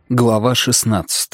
Глава 16.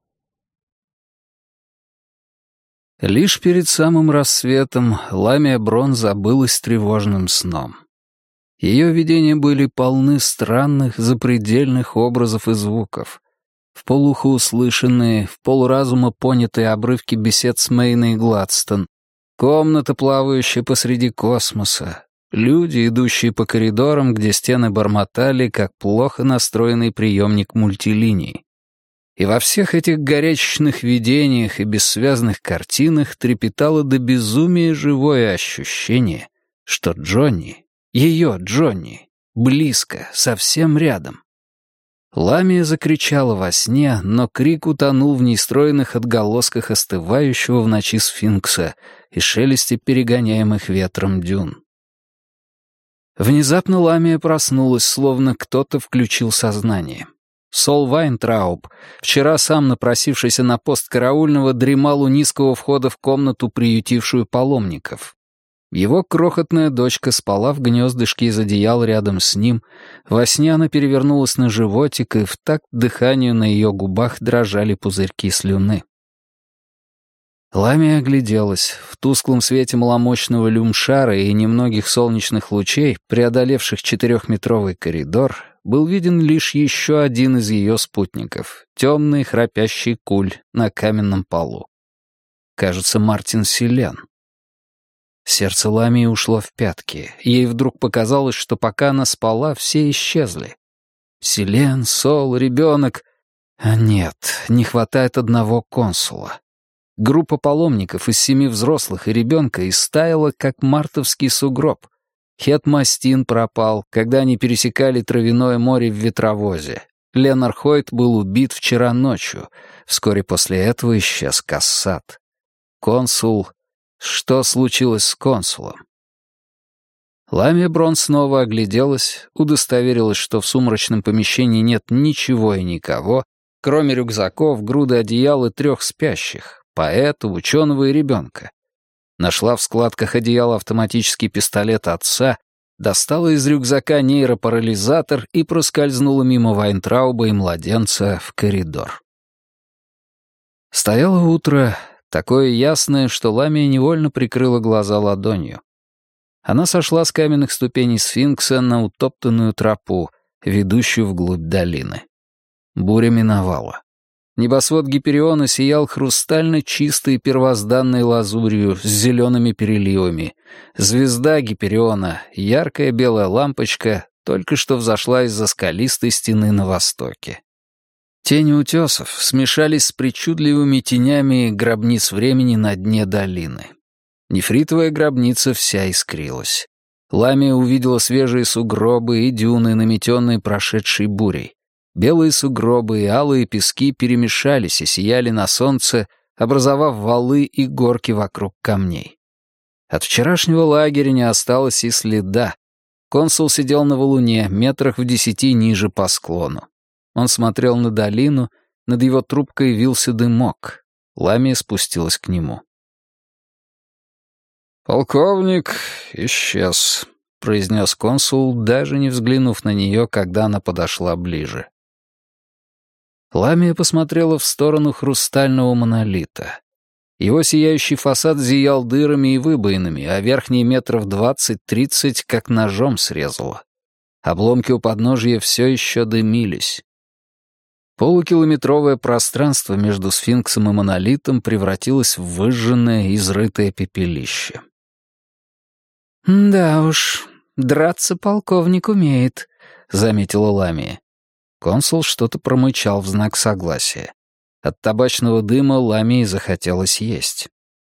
Лишь перед самым рассветом Ламия Брон забылась тревожным сном. Ее видения были полны странных, запредельных образов и звуков. Вполухо услышанные, в полуразума понятые обрывки бесед с Мэйной и Гладстон, комната, плавающая посреди космоса, люди, идущие по коридорам, где стены бормотали, как плохо настроенный приемник мультилиний. И во всех этих горячечных видениях и бессвязных картинах трепетало до безумия живое ощущение, что Джонни, ее Джонни, близко, совсем рядом. Ламия закричала во сне, но крик утонул в нестроенных отголосках остывающего в ночи сфинкса и шелесте перегоняемых ветром дюн. Внезапно Ламия проснулась, словно кто-то включил сознание. Сол Вайнтрауб, вчера сам напросившийся на пост караульного, дремал у низкого входа в комнату, приютившую паломников. Его крохотная дочка спала в гнездышке из одеял рядом с ним. Во сне она перевернулась на животик, и в такт дыханию на ее губах дрожали пузырьки слюны. Ламия огляделась. В тусклом свете маломощного люмшара и немногих солнечных лучей, преодолевших 4-метровый коридор, был виден лишь еще один из ее спутников — темный храпящий куль на каменном полу. Кажется, Мартин Силен. Сердце Ламии ушло в пятки. Ей вдруг показалось, что пока она спала, все исчезли. Силен, Сол, ребенок. А нет, не хватает одного консула. Группа паломников из 7 взрослых и ребенка истаяла, как мартовский сугроб. Хет Мастин пропал, когда они пересекали Травяное море в ветровозе. Ленар Хойт был убит вчера ночью. Вскоре после этого исчез Кассат. Консул... Что случилось с консулом? Ламия Брон снова огляделась, удостоверилась, что в сумрачном помещении нет ничего и никого, кроме рюкзаков, груды одеял и 3 спящих — поэта, ученого и ребенка. Нашла в складках одеяла автоматический пистолет отца, достала из рюкзака нейропарализатор и проскользнула мимо Вайнтрауба и младенца в коридор. Стояло утро, такое ясное, что Ламия невольно прикрыла глаза ладонью. Она сошла с каменных ступеней сфинкса на утоптанную тропу, ведущую вглубь долины. Буря миновала. Небосвод Гипериона сиял хрустально чистой первозданной лазурью с зелеными переливами. Звезда Гипериона, яркая белая лампочка, только что взошла из-за скалистой стены на востоке. Тени утесов смешались с причудливыми тенями гробниц времени на дне долины. Нефритовая гробница вся искрилась. Ламия увидела свежие сугробы и дюны, наметенные прошедшей бурей. Белые сугробы и алые пески перемешались и сияли на солнце, образовав валы и горки вокруг камней. От вчерашнего лагеря не осталось и следа. Консул сидел на валуне, метрах в 10 ниже по склону. Он смотрел на долину, над его трубкой вился дымок. Ламия спустилась к нему. «Полковник исчез», — произнес консул, даже не взглянув на нее, когда она подошла ближе. Ламия посмотрела в сторону хрустального монолита. Его сияющий фасад зиял дырами и выбоинами, а верхние метров 20-30 как ножом срезало. Обломки у подножия все еще дымились. Полукилометровое пространство между сфинксом и монолитом превратилось в выжженное, изрытое пепелище. «Да уж, драться полковник умеет», — заметила Ламия. Консул что-то промычал в знак согласия. От табачного дыма Ламии захотелось есть.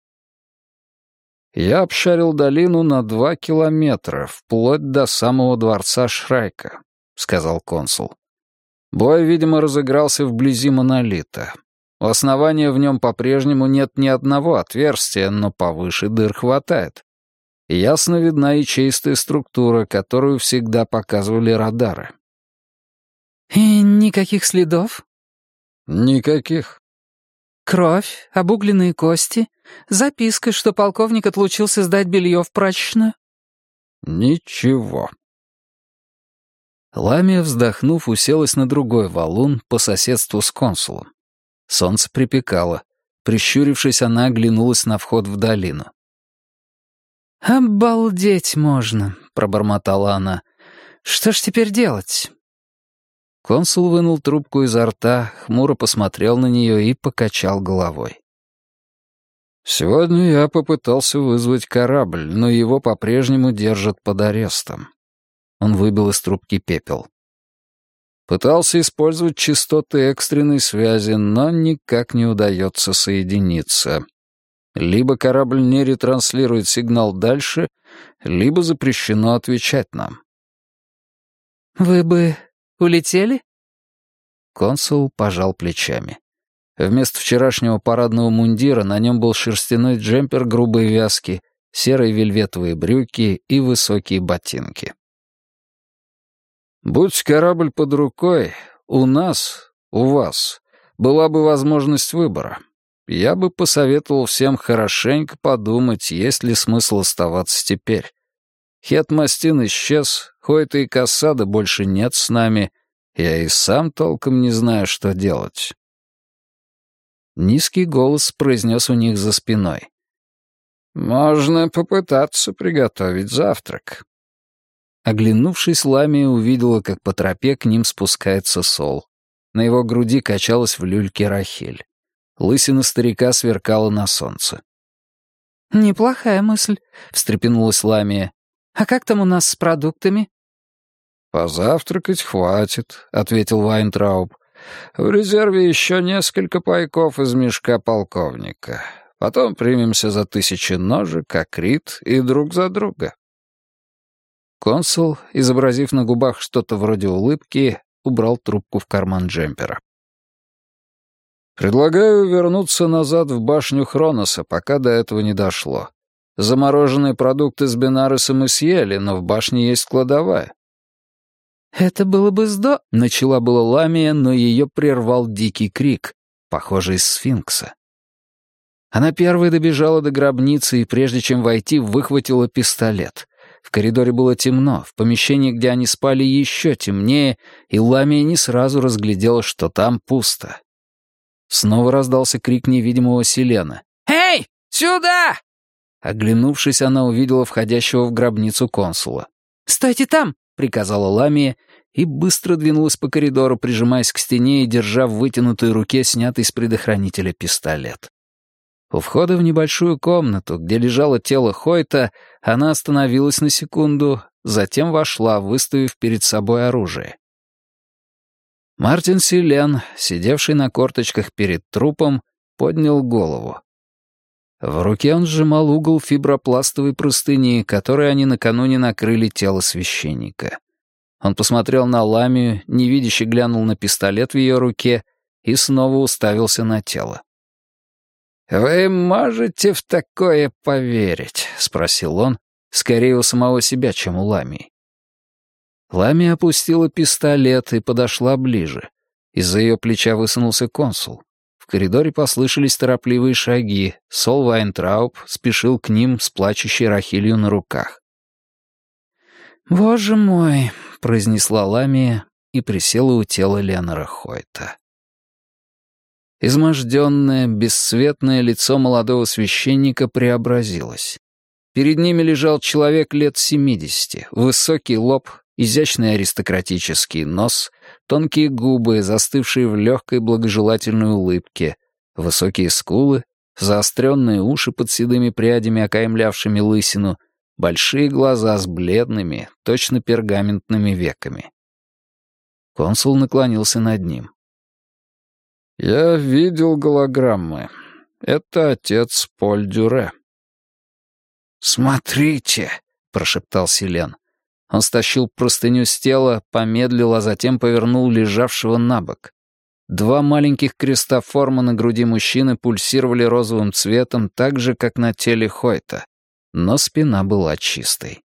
«Я обшарил долину на 2 километра, вплоть до самого дворца Шрайка», — сказал консул. «Бой, видимо, разыгрался вблизи монолита. У основания в нем по-прежнему нет ни одного отверстия, но повыше дыр хватает. И ясно видна ячеистая структура, которую всегда показывали радары». «И никаких следов?» «Никаких». «Кровь, обугленные кости, записка, что полковник отлучился сдать белье в прачечную?» «Ничего». Ламия, вздохнув, уселась на другой валун по соседству с консулом. Солнце припекало. Прищурившись, она оглянулась на вход в долину. «Обалдеть можно», — пробормотала она. «Что ж теперь делать?» Консул вынул трубку изо рта, хмуро посмотрел на нее и покачал головой. «Сегодня я попытался вызвать корабль, но его по-прежнему держат под арестом». Он выбил из трубки пепел. Пытался использовать частоты экстренной связи, но никак не удается соединиться. Либо корабль не ретранслирует сигнал дальше, либо запрещено отвечать нам. «Вы бы улетели?» Консул пожал плечами. Вместо вчерашнего парадного мундира на нем был шерстяной джемпер грубой вязки, серые вельветовые брюки и высокие ботинки. «Будь корабль под рукой, у нас, у вас, была бы возможность выбора. Я бы посоветовал всем хорошенько подумать, есть ли смысл оставаться теперь. Хетмастин исчез, Хойта и Кассада больше нет с нами, я и сам толком не знаю, что делать». Низкий голос произнес у них за спиной. «Можно попытаться приготовить завтрак». Оглянувшись, Ламия увидела, как по тропе к ним спускается Сол. На его груди качалась в люльке Рахель. Лысина старика сверкала на солнце. «Неплохая мысль», — встрепенулась Ламия. «А как там у нас с продуктами?» «Позавтракать хватит», — ответил Вайнтрауб. «В резерве еще несколько пайков из мешка полковника. Потом примемся за 1000 ножек, акрит и друг за друга». Консул, изобразив на губах что-то вроде улыбки, убрал трубку в карман джемпера. «Предлагаю вернуться назад в башню Хроноса, пока до этого не дошло. Замороженные продукты с Бенареса мы съели, но в башне есть кладовая». «Это было бы начала была Ламия, но ее прервал дикий крик, похожий из сфинкса. Она первой добежала до гробницы и, прежде чем войти, выхватила пистолет. В коридоре было темно, в помещении, где они спали, еще темнее, и Ламия не сразу разглядела, что там пусто. Снова раздался крик невидимого Селена. «Эй, сюда!» Оглянувшись, она увидела входящего в гробницу консула. «Стойте там!» — приказала Ламия и быстро двинулась по коридору, прижимаясь к стене и держа в вытянутой руке снятый с предохранителя пистолет. У входа в небольшую комнату, где лежало тело Хойта, она остановилась на секунду, затем вошла, выставив перед собой оружие. Мартин Силен, сидевший на корточках перед трупом, поднял голову. В руке он сжимал угол фибропластовой простыни, которой они накануне накрыли тело священника. Он посмотрел на Ламию, невидяще глянул на пистолет в ее руке и снова уставился на тело. «Вы можете в такое поверить?» — спросил он, скорее у самого себя, чем у Ламии. Ламия опустила пистолет и подошла ближе. Из-за ее плеча высунулся консул. В коридоре послышались торопливые шаги. Сол Вайнтрауб спешил к ним с плачущей Рахилью на руках. «Боже мой!» — произнесла Ламия и присела у тела Ленора Хойта. Изможденное, бесцветное лицо молодого священника преобразилось. Перед ними лежал человек лет 70, высокий лоб, изящный аристократический нос, тонкие губы, застывшие в легкой благожелательной улыбке, высокие скулы, заостренные уши под седыми прядями, окаймлявшими лысину, большие глаза с бледными, точно пергаментными веками. Консул наклонился над ним. «Я видел голограммы. Это отец Поль Дюре». «Смотрите», — прошептал Силен. Он стащил простыню с тела, помедлил, а затем повернул лежавшего на бок. 2 маленьких креста формы на груди мужчины пульсировали розовым цветом так же, как на теле Хойта, но спина была чистой.